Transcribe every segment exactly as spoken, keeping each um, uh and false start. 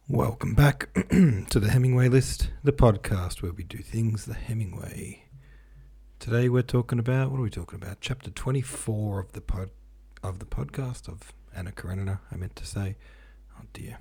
Welcome back to the Hemingway List, the podcast where we do things the Hemingway. Today we're talking about, what are we talking about? Chapter twenty-four of the pod, of the podcast of Anna Karenina, I meant to say. Oh dear.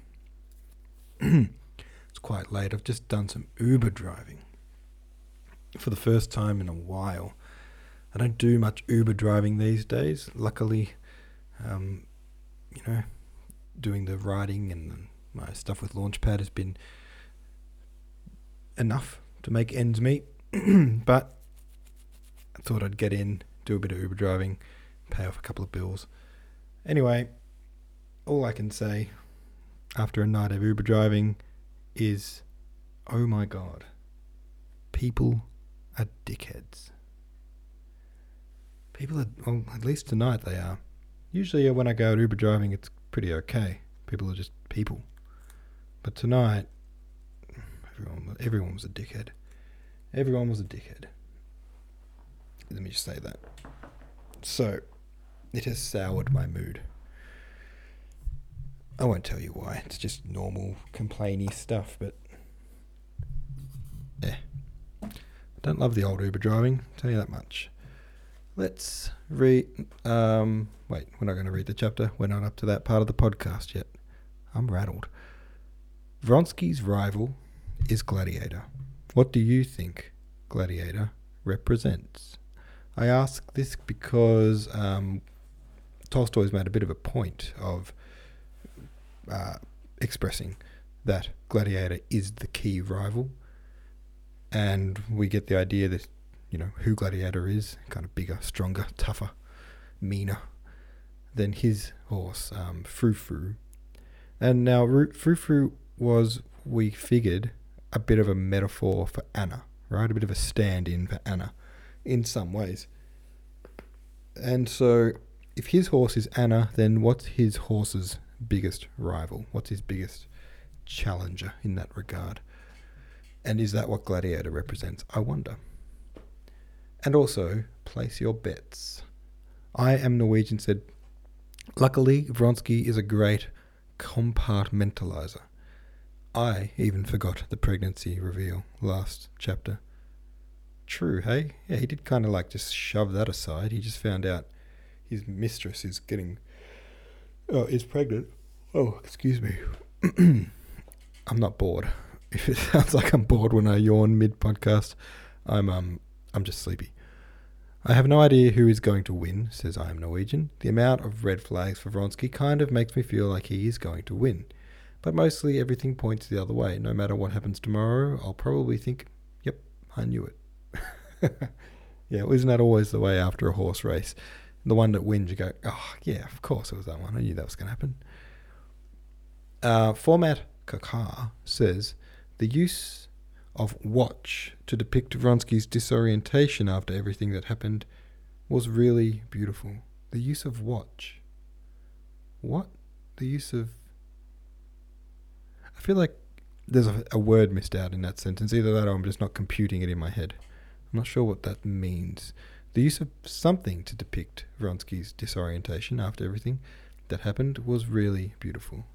It's quite late. I've just done some Uber driving for the first time in a while. I don't do much Uber driving these days. Luckily, um, you know, doing the riding and my stuff with Launchpad has been enough to make ends meet. But I thought I'd get in, do a bit of Uber driving, pay off a couple of bills. Anyway, all I can say after a night of Uber driving is, oh my God, people are dickheads. People are, well, at least tonight they are. Usually when I go out Uber driving, it's pretty okay. People are just people. But tonight, everyone, everyone was a dickhead. Everyone was a dickhead. Let me just say that. So, it has soured my mood. I won't tell you why. It's just normal complainy stuff, but eh. I don't love the old Uber driving, I'll tell you that much. Let's read, um, wait, we're not going to read the chapter. We're not up to that part of the podcast yet. I'm rattled. Vronsky's rival is Gladiator. What do you think Gladiator represents? I ask this because um, Tolstoy's made a bit of a point of uh, expressing that Gladiator is the key rival, and we get the idea that, you know, who Gladiator is, kind of bigger, stronger, tougher, meaner than his horse, um, Frou Frou. And now Frou Frou was, we figured, a bit of a metaphor for Anna, right? A bit of a stand-in for Anna in some ways. And so if his horse is Anna, then what's his horse's biggest rival? What's his biggest challenger in that regard? And is that what Gladiator represents? I wonder. And also, place your bets. I Am Norwegian said, luckily, Vronsky is a great compartmentalizer. I even forgot the pregnancy reveal last chapter. True, hey? Yeah, he did kind of like just shove that aside. He just found out his mistress is getting, oh, is pregnant. Oh, excuse me. I'm not bored. If it sounds like I'm bored when I yawn mid-podcast, I'm um I'm just sleepy. I have no idea who is going to win, says I Am Norwegian. The amount of red flags for Vronsky kind of makes me feel like he is going to win. But mostly everything points the other way. No matter what happens tomorrow, I'll probably think, yep, I knew it. Yeah, isn't that always the way after a horse race? The one that wins, you go, oh, yeah, of course it was that one. I knew that was going to happen. Uh, Format Kakar says, the use of watch to depict Vronsky's disorientation after everything that happened was really beautiful. The use of watch. What? The use of... I feel like there's a, a word missed out in that sentence. Either that or I'm just not computing it in my head. I'm not sure what that means. The use of something to depict Vronsky's disorientation after everything that happened was really beautiful.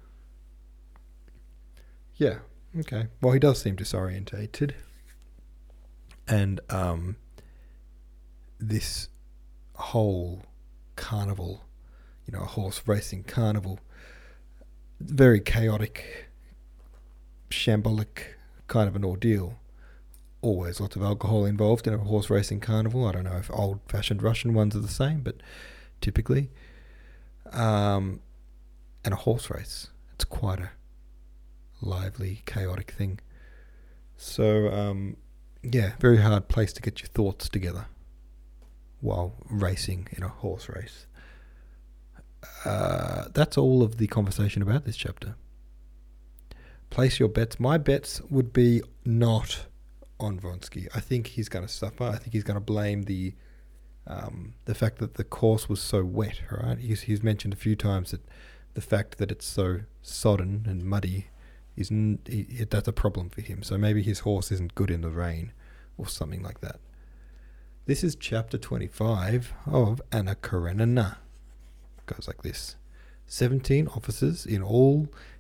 Yeah, okay. Well, he does seem disorientated. And um, this whole carnival, you know, a horse racing carnival, very chaotic, shambolic kind of an ordeal. Always lots of alcohol involved in a horse racing carnival. I don't know if old-fashioned Russian ones are the same, but typically. Um, and a horse race. It's quite a lively, chaotic thing. So, um, yeah, very hard place to get your thoughts together while racing in a horse race. Uh, that's all of the conversation about this chapter. Place your bets. My bets would be not on Vronsky. I think he's going to suffer. I think he's going to blame the um, the fact that the course was so wet, right? He's, he's mentioned a few times that the fact that it's so sodden and muddy, isn't he, that's a problem for him. So maybe his horse isn't good in the rain or something like that. This is chapter twenty-five of Anna Karenina. Goes like this. Seventeen officers in all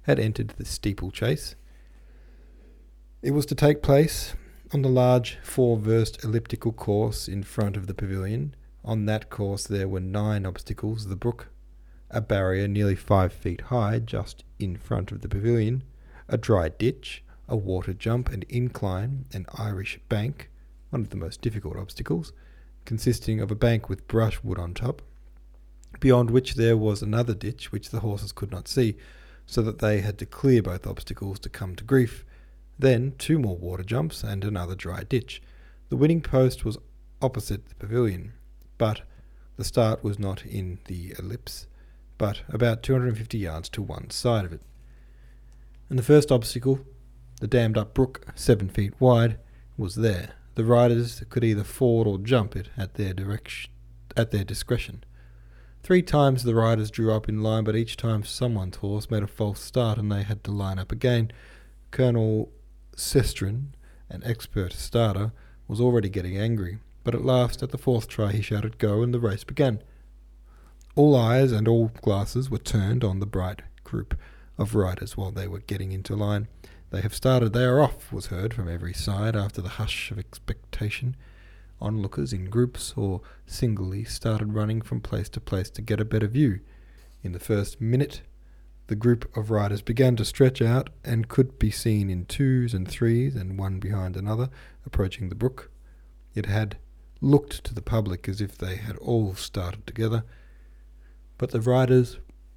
had entered the steeplechase. It was to take place on the large four-versed elliptical course in front of the pavilion. On that course there were nine obstacles: the brook, a barrier nearly five feet high just in front of the pavilion, a dry ditch, a water jump and incline, an Irish bank, one of the most difficult obstacles, consisting of a bank with brushwood on top, beyond which there was another ditch which the horses could not see, so that they had to clear both obstacles to come to grief, then two more water jumps and another dry ditch. The winning post was opposite the pavilion, but the start was not in the ellipse, but about two hundred fifty yards to one side of it. And the first obstacle, the dammed up brook, seven feet wide, was there. The riders could either ford or jump it at their direction, at their discretion. Three times the riders drew up in line, but each time someone's horse made a false start and they had to line up again. Colonel Sestrin, an expert starter, was already getting angry, but at last, at the fourth try, he shouted "Go!" and the race began. All eyes and all glasses were turned on the bright group of riders while they were getting into line. "They have started, they are off," was heard from every side after the hush of expectation. Onlookers in groups or singly started running from place to place to get a better view. In the first minute, the group of riders began to stretch out and could be seen in twos and threes and one behind another, approaching the brook. It had looked to the public as if they had all started together, but the riders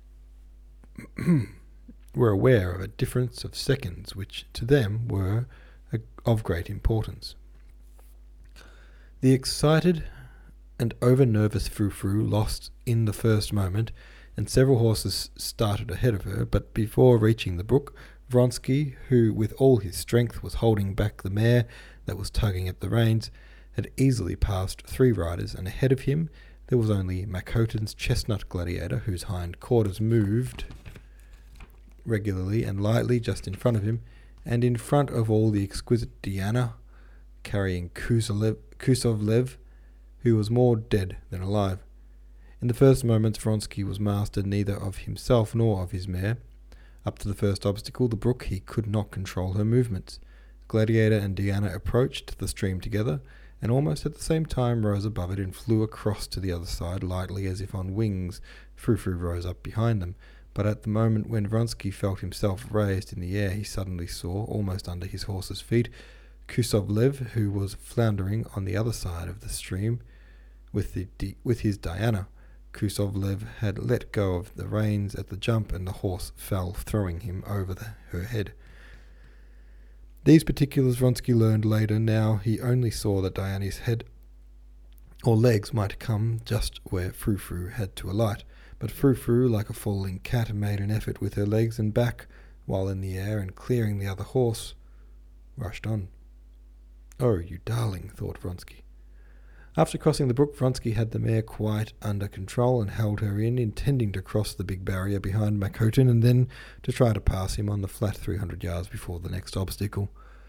were aware of a difference of seconds which to them were of great importance. The excited and over-nervous Frou-Frou lost in the first moment, and several horses started ahead of her, but before reaching the brook, Vronsky, who with all his strength was holding back the mare that was tugging at the reins, had easily passed three riders, and ahead of him there was only Makotin's chestnut Gladiator, whose hind quarters moved regularly and lightly just in front of him, and in front of all the exquisite Diana, carrying Kusalev, Kusovlev, who was more dead than alive. In the first moments Vronsky was master neither of himself nor of his mare. Up to the first obstacle, the brook, he could not control her movements. Gladiator and Diana approached the stream together, and almost at the same time rose above it and flew across to the other side, lightly as if on wings. Frou-Frou rose up behind them, but at the moment when Vronsky felt himself raised in the air, he suddenly saw, almost under his horse's feet, Kusovlev, who was floundering on the other side of the stream with, the di- with his Diana. Kusovlev had let go of the reins at the jump, and the horse fell, throwing him over the, her head. These particulars Vronsky learned later. Now he only saw that Diana's head or legs might come just where Frou-Frou had to alight, but Frou-Frou, like a falling cat, made an effort with her legs and back, while in the air, and clearing the other horse, rushed on. "Oh, you darling," thought Vronsky. After crossing the brook, Vronsky had the mare quite under control and held her in, intending to cross the big barrier behind Makotin and then to try to pass him on the flat three hundred yards before the next obstacle.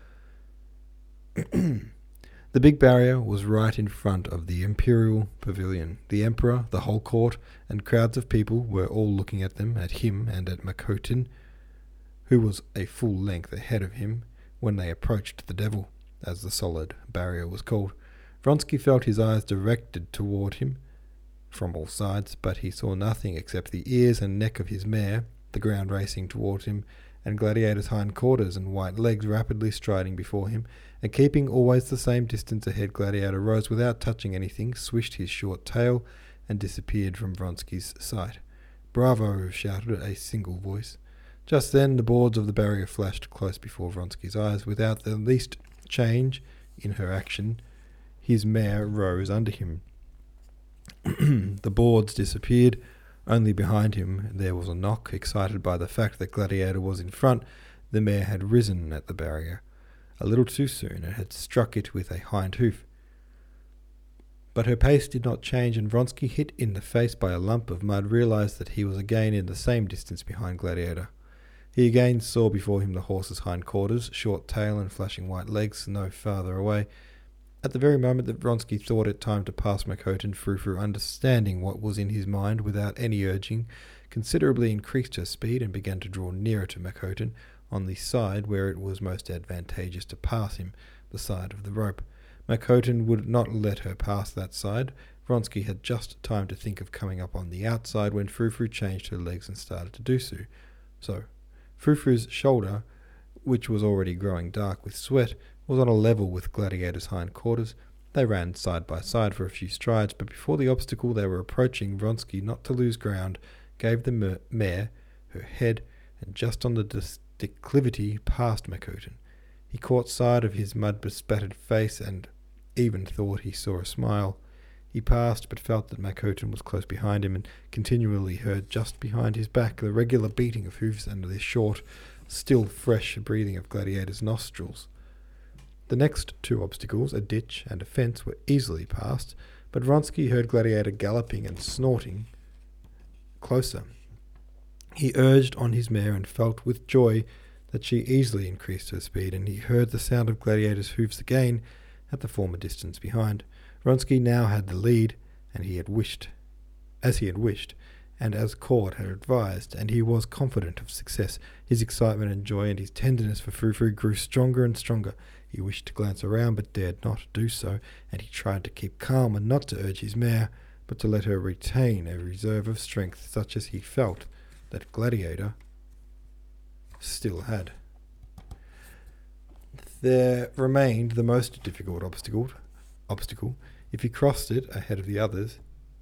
The big barrier was right in front of the imperial pavilion. The emperor, the whole court, and crowds of people were all looking at them, at him and at Makotin, who was a full length ahead of him, when they approached the devil, as the solid barrier was called. Vronsky felt his eyes directed toward him from all sides, but he saw nothing except the ears and neck of his mare, the ground racing toward him, and Gladiator's hind quarters and white legs rapidly striding before him, and keeping always the same distance ahead. Gladiator rose without touching anything, swished his short tail, and disappeared from Vronsky's sight. "Bravo!" shouted a single voice. Just then the boards of the barrier flashed close before Vronsky's eyes. Without the least change in her action, his mare rose under him. The boards disappeared. Only behind him there was a knock. Excited by the fact that Gladiator was in front, the mare had risen at the barrier. A little too soon, and had struck it with a hind hoof. But her pace did not change, and Vronsky, hit in the face by a lump of mud, realized that he was again in the same distance behind Gladiator. He again saw before him the horse's hind quarters, short tail and flashing white legs, no farther away. At the very moment that Vronsky thought it time to pass Makotin, Frou-Frou, understanding what was in his mind without any urging, considerably increased her speed and began to draw nearer to Makotin on the side where it was most advantageous to pass him, the side of the rope. Makotin would not let her pass that side. Vronsky had just time to think of coming up on the outside when Frou-Frou changed her legs and started to do so. So, Frou-Frou's shoulder, which was already growing dark with sweat, was on a level with Gladiator's hind quarters. They ran side by side for a few strides, but before the obstacle they were approaching, Vronsky, not to lose ground, gave the mare her head, and just on the dis- declivity past Makotin. He caught sight of his mud-bespattered face and even thought he saw a smile. He passed, but felt that Makotin was close behind him, and continually heard just behind his back the regular beating of hoofs and the short, still fresh breathing of Gladiator's nostrils. The next two obstacles, a ditch and a fence, were easily passed, but Vronsky heard Gladiator galloping and snorting closer. He urged on his mare and felt with joy that she easily increased her speed, and he heard the sound of Gladiator's hoofs again at the former distance behind. Vronsky now had the lead, and he had wished, as he had wished, and as Cord had advised, and he was confident of success. His excitement and joy and his tenderness for Frou-Frou grew stronger and stronger. He wished to glance around, but dared not do so, and he tried to keep calm and not to urge his mare, but to let her retain a reserve of strength such as he felt that Gladiator still had. There remained the most difficult obstacle. Obstacle. If he crossed it ahead of the others,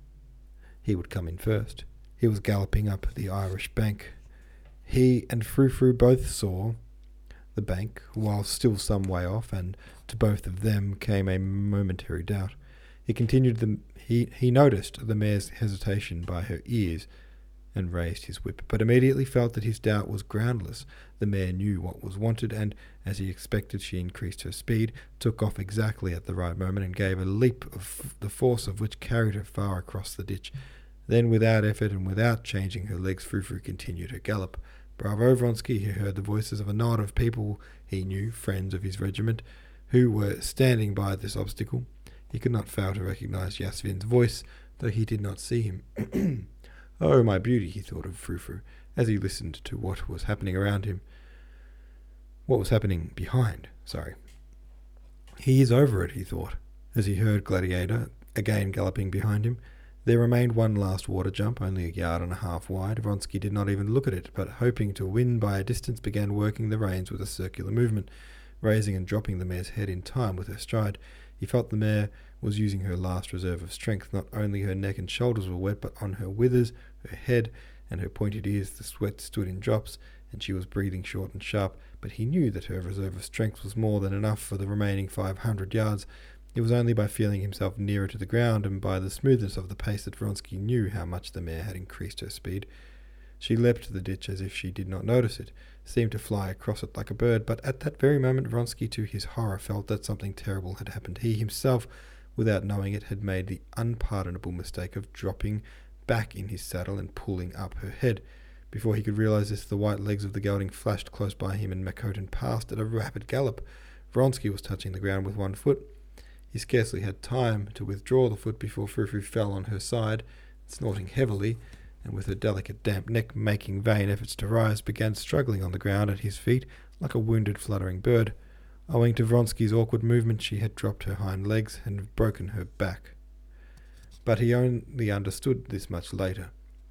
he would come in first. He was galloping up the Irish bank. He and Frou-Frou both saw the bank, while still some way off, and to both of them came a momentary doubt. He continued the he he noticed the mare's hesitation by her ears, and raised his whip, but immediately felt that his doubt was groundless. The mare knew what was wanted, and, as he expected, she increased her speed, took off exactly at the right moment, and gave a leap of the force of which carried her far across the ditch. Then, without effort and without changing her legs, Frou-Frou continued her gallop. Bravo, Vronsky! He heard the voices of a knot of people he knew, friends of his regiment, who were standing by this obstacle. He could not fail to recognize Yasvin's voice, though he did not see him. Oh, my beauty, he thought of Frou-Frou, as he listened to what was happening around him. What was happening behind, sorry. He is over it, he thought, as he heard Gladiator again galloping behind him. There remained one last water jump, only a yard and a half wide. Vronsky did not even look at it, but hoping to win by a distance, began working the reins with a circular movement, raising and dropping the mare's head in time with her stride. He felt the mare was using her last reserve of strength. Not only her neck and shoulders were wet, but on her withers, her head, and her pointed ears the sweat stood in drops, and she was breathing short and sharp. But he knew that her reserve of strength was more than enough for the remaining five hundred yards. It was only by feeling himself nearer to the ground and by the smoothness of the pace that Vronsky knew how much the mare had increased her speed. She leapt the ditch as if she did not notice it, seemed to fly across it like a bird, but at that very moment Vronsky, to his horror, felt that something terrible had happened. He himself, without knowing it, had made the unpardonable mistake of dropping back in his saddle and pulling up her head. Before he could realize this, the white legs of the gelding flashed close by him, and Makotin passed at a rapid gallop. Vronsky was touching the ground with one foot. He scarcely had time to withdraw the foot before Frou-Frou fell on her side, snorting heavily, and with her delicate damp neck making vain efforts to rise, began struggling on the ground at his feet like a wounded fluttering bird. Owing to Vronsky's awkward movement, she had dropped her hind legs and broken her back. But he only understood this much later.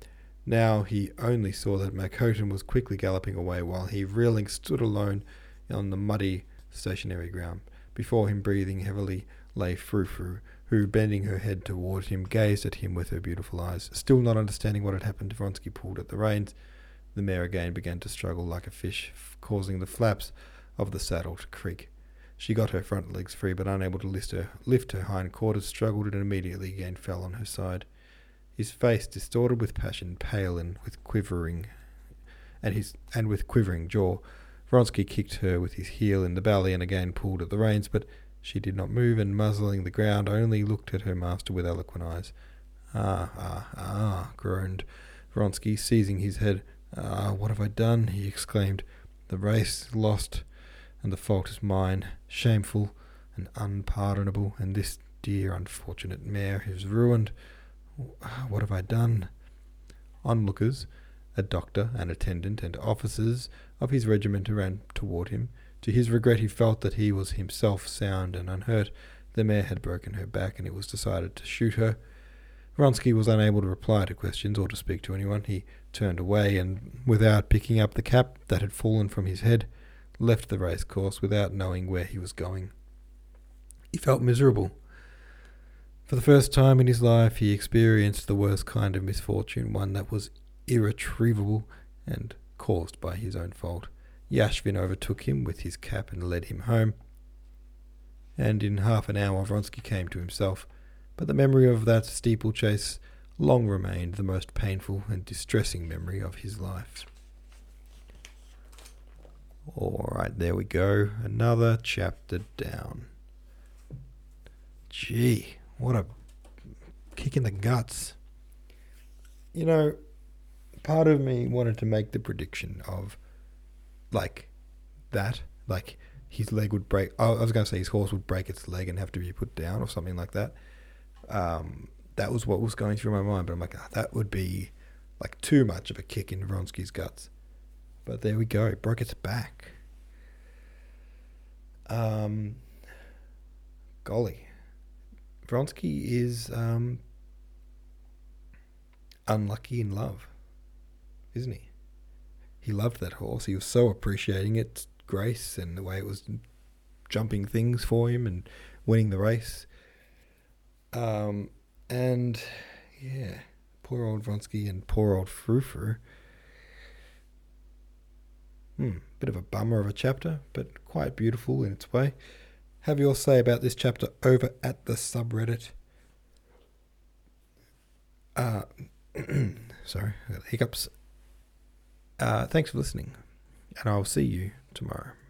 Now he only saw that Makotin was quickly galloping away, while he, reeling, stood alone on the muddy, stationary ground. Before him, breathing heavily, lay Frou-Frou, who, bending her head toward him, gazed at him with her beautiful eyes. Still not understanding what had happened, Vronsky pulled at the reins. The mare again began to struggle like a fish, f- causing the flaps of the saddle to creak. She got her front legs free, but unable to lift her, lift her hind quarters, struggled and immediately again fell on her side. His face, distorted with passion, pale and with quivering, and his and with quivering jaw, Vronsky kicked her with his heel in the belly and again pulled at the reins, but she did not move, and muzzling the ground, only looked at her master with eloquent eyes. Ah, ah, ah, groaned Vronsky, seizing his head. Ah, what have I done? He exclaimed. The race lost, and the fault is mine, shameful and unpardonable, and this dear unfortunate mare is ruined. What have I done? Onlookers, A doctor, an attendant, and officers of his regiment ran toward him. To his regret, he felt that he was himself sound and unhurt. The mare had broken her back, and it was decided to shoot her. Vronsky was unable to reply to questions or to speak to anyone. He turned away and, without picking up the cap that had fallen from his head, left the race course without knowing where he was going. He felt miserable. For the first time in his life, he experienced the worst kind of misfortune, one that was irretrievable and caused by his own fault. Yashvin overtook him with his cap and led him home, and in half an hour Vronsky came to himself. But the memory of that steeplechase long remained the most painful and distressing memory of his life. All right, there we go. Another chapter down. Gee, what a kick in the guts. You know, part of me wanted to make the prediction of, like, that. Like, his leg would break. Oh, I was going to say his horse would break its leg and have to be put down or something like that. Um, that was what was going through my mind. But I'm like, oh, that would be, like, too much of a kick in Vronsky's guts. But there we go. It broke its back. Um, golly. Vronsky is um, unlucky in love, isn't he? He loved that horse. He was so appreciating its grace and the way it was jumping things for him and winning the race. Um, and, yeah, poor old Vronsky and poor old Frou-Frou. Hmm, bit of a bummer of a chapter, but quite beautiful in its way. Have your say about this chapter over at the subreddit. Uh, sorry, I got hiccups. Uh, thanks for listening, and I'll see you tomorrow.